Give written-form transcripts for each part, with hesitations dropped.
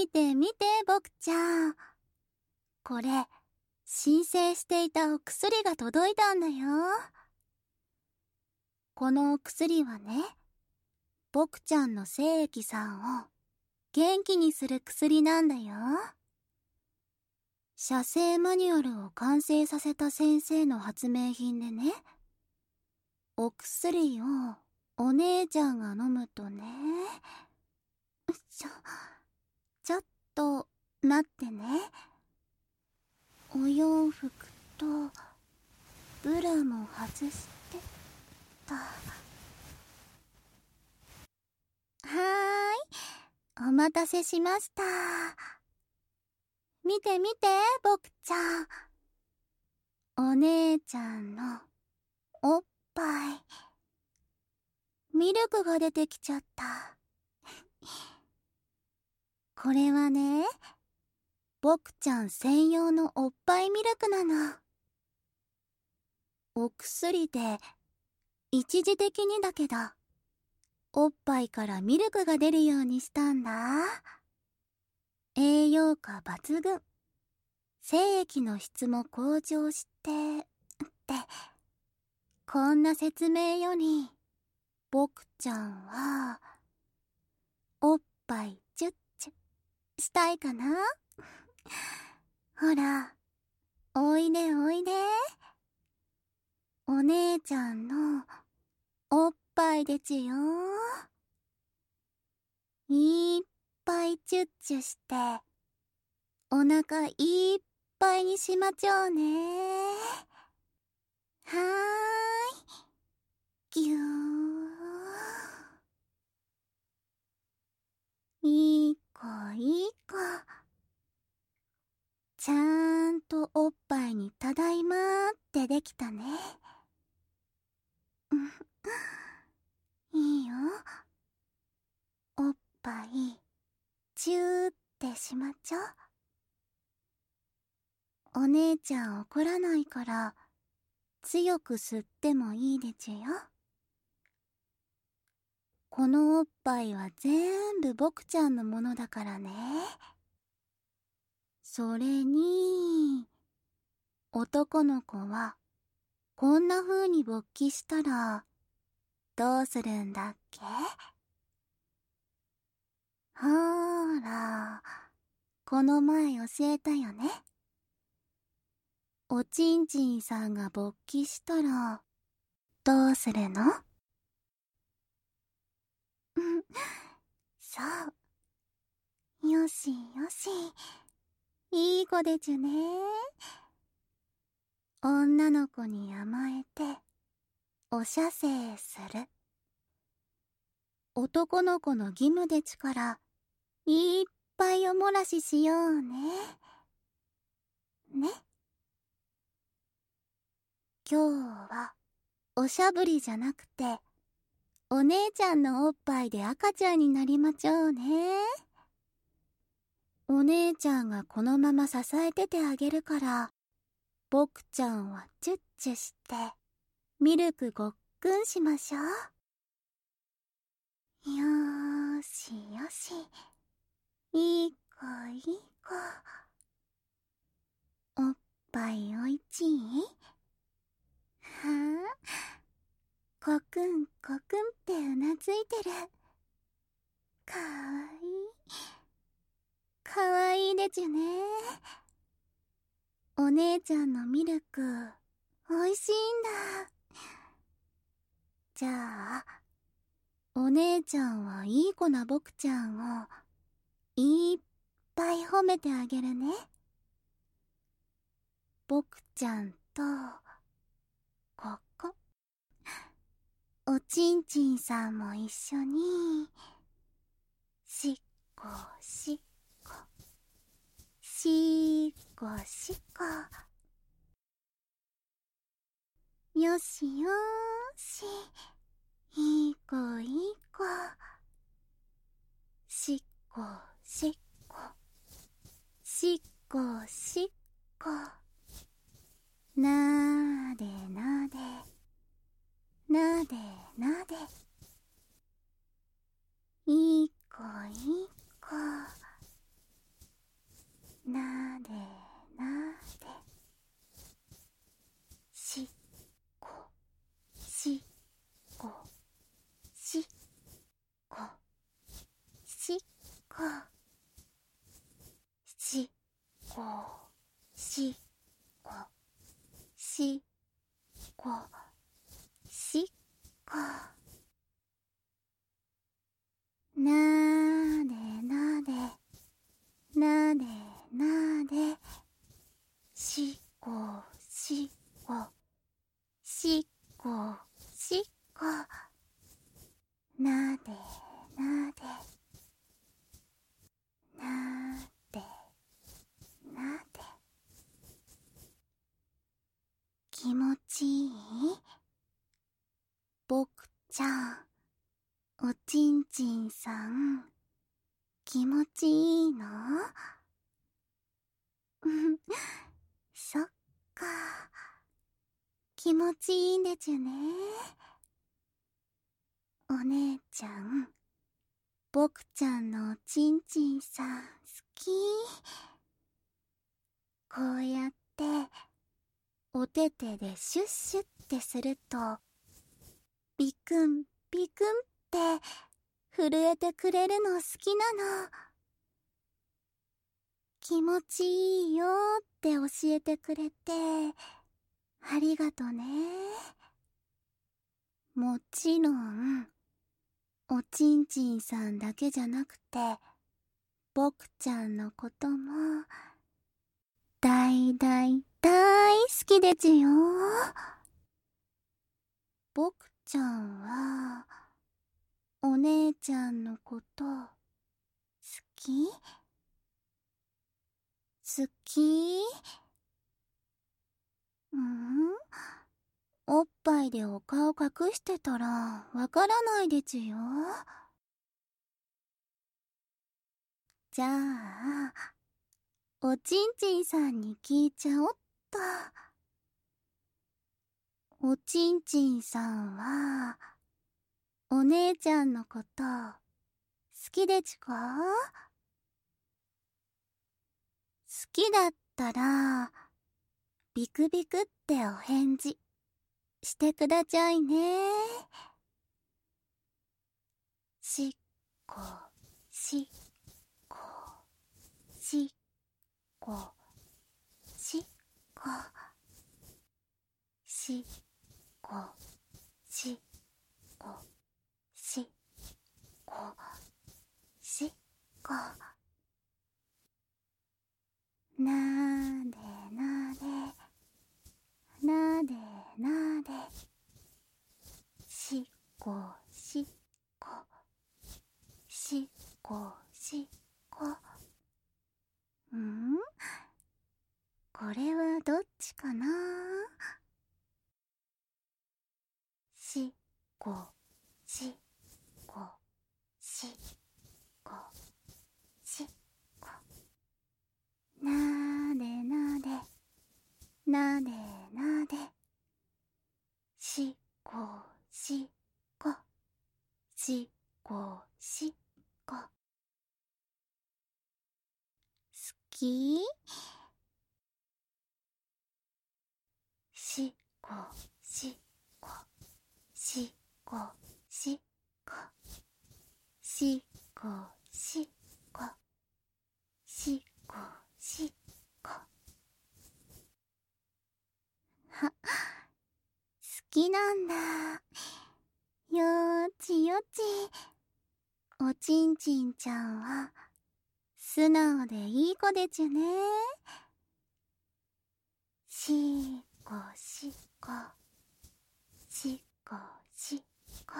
見て見て、ボクちゃん。これ、申請していたお薬が届いたんだよ。このお薬はね、ボクちゃんの精液さんを元気にする薬なんだよ。写生マニュアルを完成させた先生の発明品でね、お薬をお姉ちゃんが飲むとね、ちょっと待ってね。お洋服とブラも外してた。はーい、お待たせしました。見て見て、ボクちゃん。お姉ちゃんのおっぱい。ミルクが出てきちゃった。これはね、ボクちゃん専用のおっぱいミルクなの。お薬で一時的にだけど、おっぱいからミルクが出るようにしたんだ。栄養価抜群、精液の質も向上してってこんな説明より、ボクちゃんはおっぱいチュッチュしたいかな。ほら、おいでおいで。お姉ちゃんのおっぱいでちよ。いっぱいチュッチュして、お腹いっぱいにしまちょうね。はーい、ぎゅー。いい子いい子。ちゃんとおっぱいにただいまーってできたね。いいよ。おっぱいチューってしまっちゃう。お姉ちゃん怒らないから強く吸ってもいいでちゅよ。このおっぱいは全部ボクちゃんのものだからね。それに男の子はこんな風に勃起したらどうするんだっけ。ほーら、この前教えたよね。おちんちんさんが勃起したらどうするの？そう。よしよし。いい子でちゅね。女の子に甘えてお射精する。男の子の義務でちからいっぱいお漏らししようね。ね。今日はおしゃぶりじゃなくてお姉ちゃんのおっぱいで赤ちゃんになりまちょうね。お姉ちゃんがこのまま支えててあげるから、ボクちゃんはチュッチュしてミルクごっくんしましょう。よーしよし。いい子いい子。おっぱいおいちい？はあ、コクンコクンってうなずいてる。かわいい。かわいいでちゅね。お姉ちゃんのミルクおいしいんだ。じゃあお姉ちゃんはいい子なボクちゃんをいっぱい褒めてあげるね。ボクちゃんとここ、おちんちんさんも一緒にしっこしっこしっこしっこ。よしよし。いい子いい子。しっこしっこしっこしっこ。なでなでなでなで。いい子いい子。 しっこしっこしっこしっこしっこなでなでなでなでしっこしっこしっこしっこなでなでなでなで気持ちいい？ぼくちゃん、おちんちんさん、気持ちいいの？そっか、気持ちいいんでちゅね。お姉ちゃん、ぼくちゃんのおちんちんさん好き。こうやってお手手でシュッシュッってするとビクンビクンって震えてくれるの好きなの。気持ちいいよって教えてくれてありがとね。もちろんおちんちんさんだけじゃなくてぼくちゃんのことも大大大好きでちゅよ。ぼくちゃんはお姉ちゃんのこと好き？好き？おっぱいでお顔隠してたらわからないでちゅよ。じゃあおちんちんさんに聞いちゃおっと。おちんちんさんはお姉ちゃんのこと好きでちゅか？好きだったらビクビクってお返事してくだちゃいね。しっこしっこしっこしっこしっこしっこしっこしっこなでなでなでなでしっこしっこしっこしっここれはどっちかな？しっこしっこしっこしっこなでなでなでなでしっこしっこしっこしっこ好き？しっこしっこしっこしっこしっこしっこしっこしっこ好きなんだ。よーちよち。おちんちんちゃんは素直でいい子でちゅね。しっこしっこしっこしっこ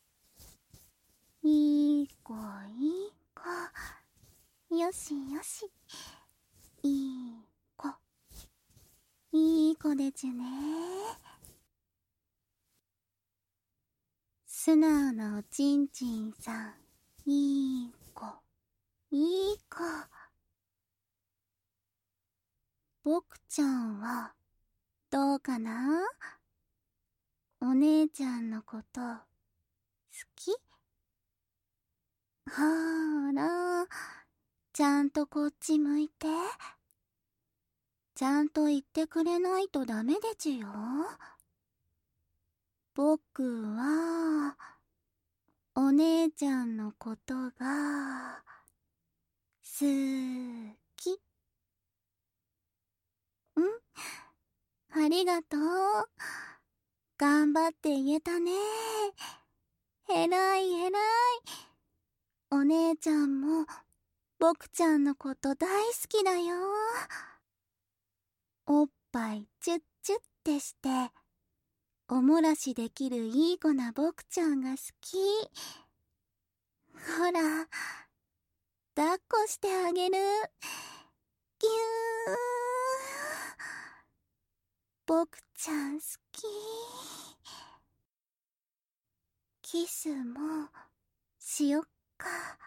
いい子いい子よしよしいい子いい子でちゅね。素直なおちんちんさんいい子いい子。ぼくちゃんはどうかな？お姉ちゃんのこと好き？ほーら、ちゃんとこっち向いて。ちゃんと言ってくれないとダメでちゅよ。僕はお姉ちゃんのことが好き。ありがとう。頑張って言えたね。えらいえらい。お姉ちゃんも僕ちゃんのこと大好きだよ。おっぱいチュッチュッってしておもらしできるいい子な僕ちゃんが好き。ほら、抱っこしてあげる。ぎゅー。僕ちゃん好き。キスもしよっか。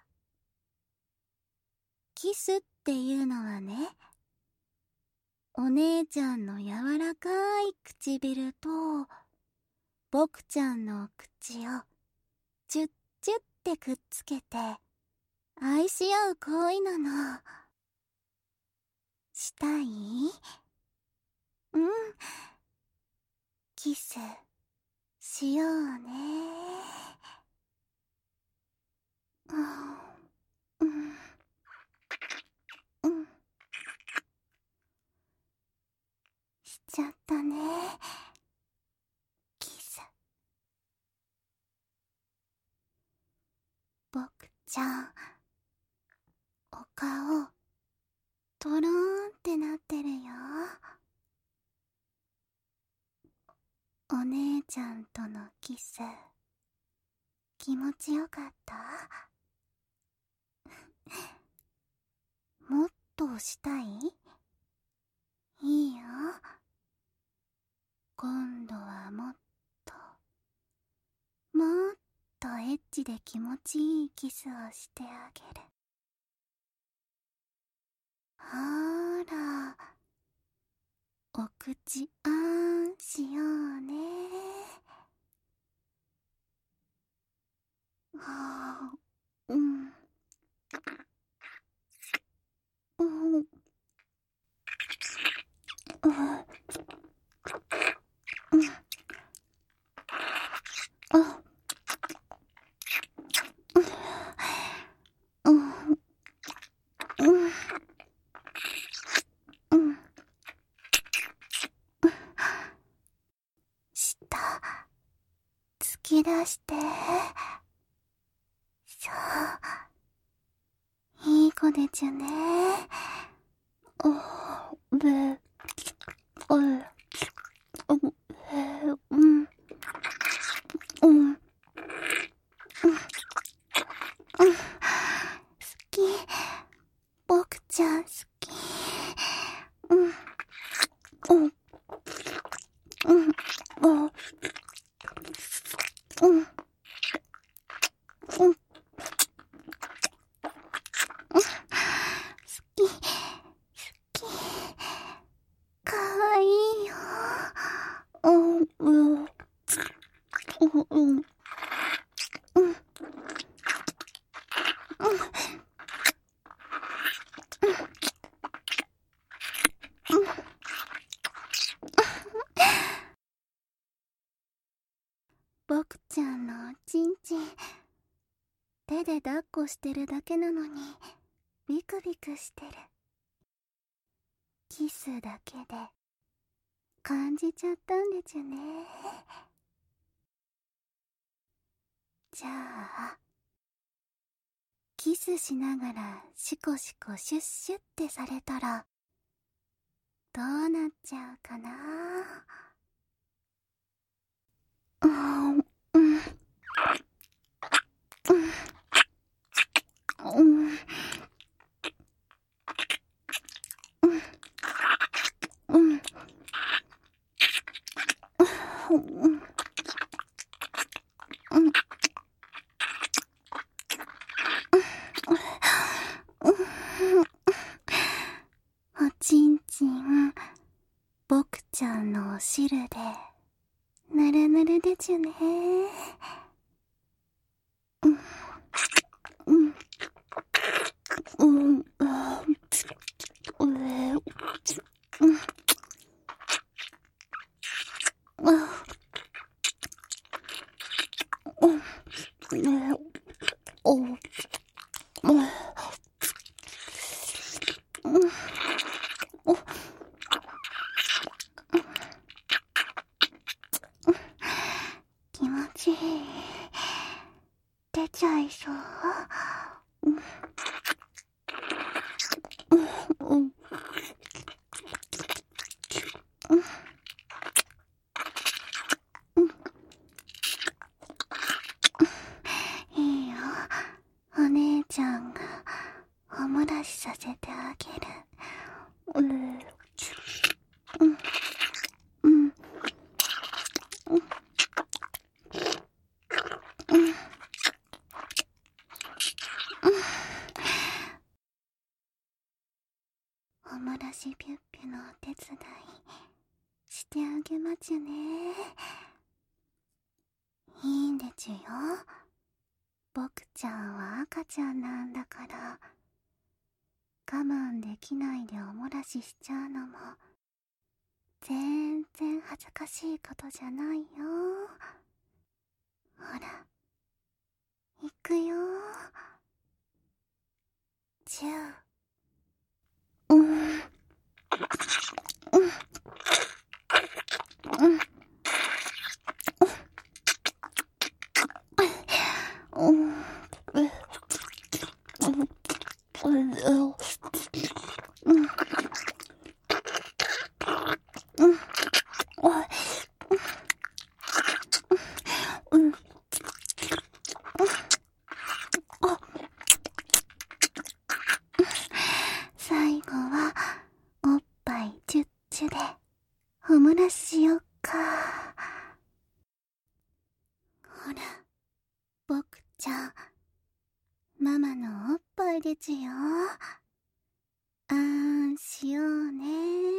キスっていうのはね、お姉ちゃんの柔らかい唇と僕ちゃんの口をチュッチュッってくっつけて愛し合う行為なの。したい？キスしようね。しちゃったね。キス。僕ちゃん、お顔トローンってなってるよ。お姉ちゃんとのキス気持ちよかった？もっとしたい？いいよ。今度はもっとエッチで気持ちいいキスをしてあげる。ほーら、お口あんしようね。はあ、突き出して。そう、いい子でちゅね。好き。僕ちゃん好き。かわいいよ。僕ちゃんのおちんちん、手で抱っこしてるだけなのにビクビクしてる。キスだけで感じちゃったんでちゅね。じゃあキスしながらシコシコシュッシュッってされたらどうなっちゃうかな。おちんちん、僕ちゃんのお汁でぬるぬるでちゅね。 ちゃんがおもらしさせてあげる。うん、うん、うん、うん、うん。おもらしぴゅっぴゅのお手伝いしてあげまちゅね。いいんでちゅよ。僕ちゃんは赤ちゃんなんだから、我慢できないでおもらししちゃうのも全然恥ずかしいことじゃないよ。ほら、行くよ。チュー。うん、うん、うん、うん、最後はおっぱいチュッチュでおもらししよっか。ほら、僕ちゃん、ママのおっぱいでちゅよ。あんしようね。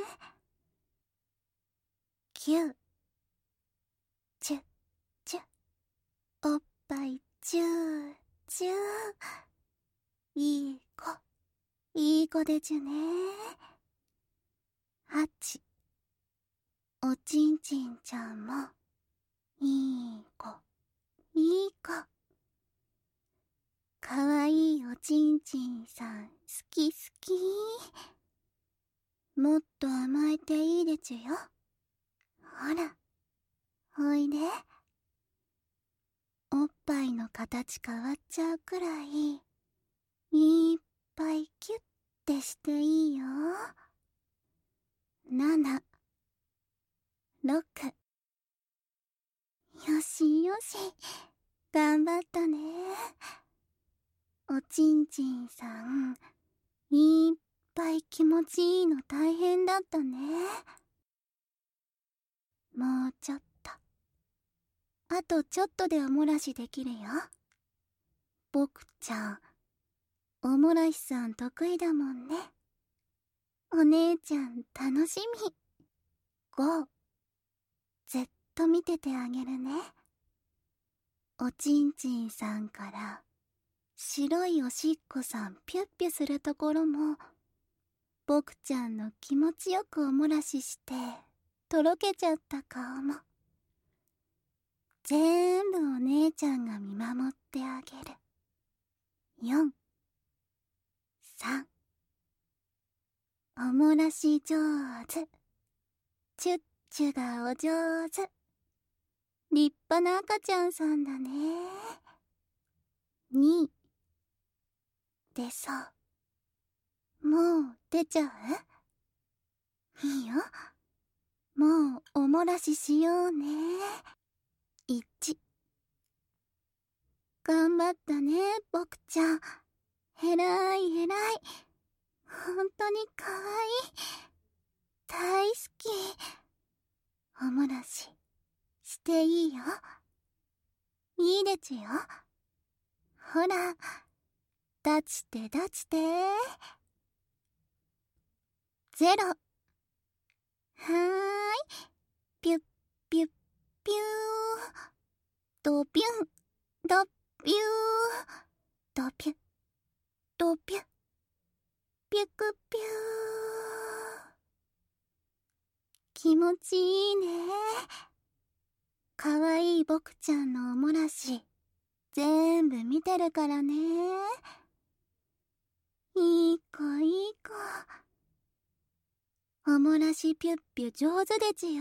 キュッチュッチュ、おっぱいチューチュー。いい子、いい子でちゅね。8、おちんちんちゃんもいい子、いい子。かわいいおちんちんさん好き好き。もっと甘えていいでちゅよ。ほら、おいで。おっぱいの形変わっちゃうくらいいっぱいキュッてしていいよ。7、6。よしよし、頑張ったね。おちんちんさん、いっぱい気持ちいいの大変だったね。もうちょっと。あとちょっとでおもらしできるよ。僕ちゃん、おもらしさん得意だもんね。お姉ちゃん楽しみ。5、ずっと見ててあげるね。おちんちんさんから白いおしっこさんピュッピュするところも、僕ちゃんの気持ちよくおもらししてとろけちゃった顔も全部お姉ちゃんが見守ってあげる。4、3、おもらし上手。チュッチュがお上手。立派な赤ちゃんさんだね。2、出そう。もう出ちゃう？いいよ。もうおもらししようね。1、頑張ったね、僕ちゃん。えらいえらい。ほんとにかわいい。大好き。おもらししていいよ。いいでちゅよ。ほら、立ちて立ちて。0。はーい。ピュッピュッピュー。ドピュン、ドピュー。ドピュッ、ドピュッ、ピュクピュー。気持ちいいね。かわいい僕ちゃんのおもらし全部見てるからね。いい子いい子。おもらしぴゅっぴゅ上手でちよ。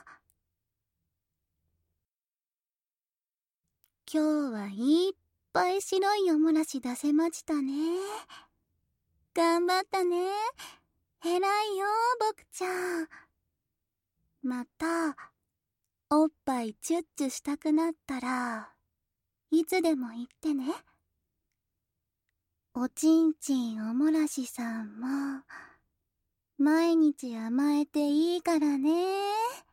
今日はいっぱい白いおもらし出せましたね。頑張ったね。偉いよ、僕ちゃん。またおっぱいチュッチュしたくなったらいつでも言ってね。 おちんちんおもらしさんも毎日甘えていいからね。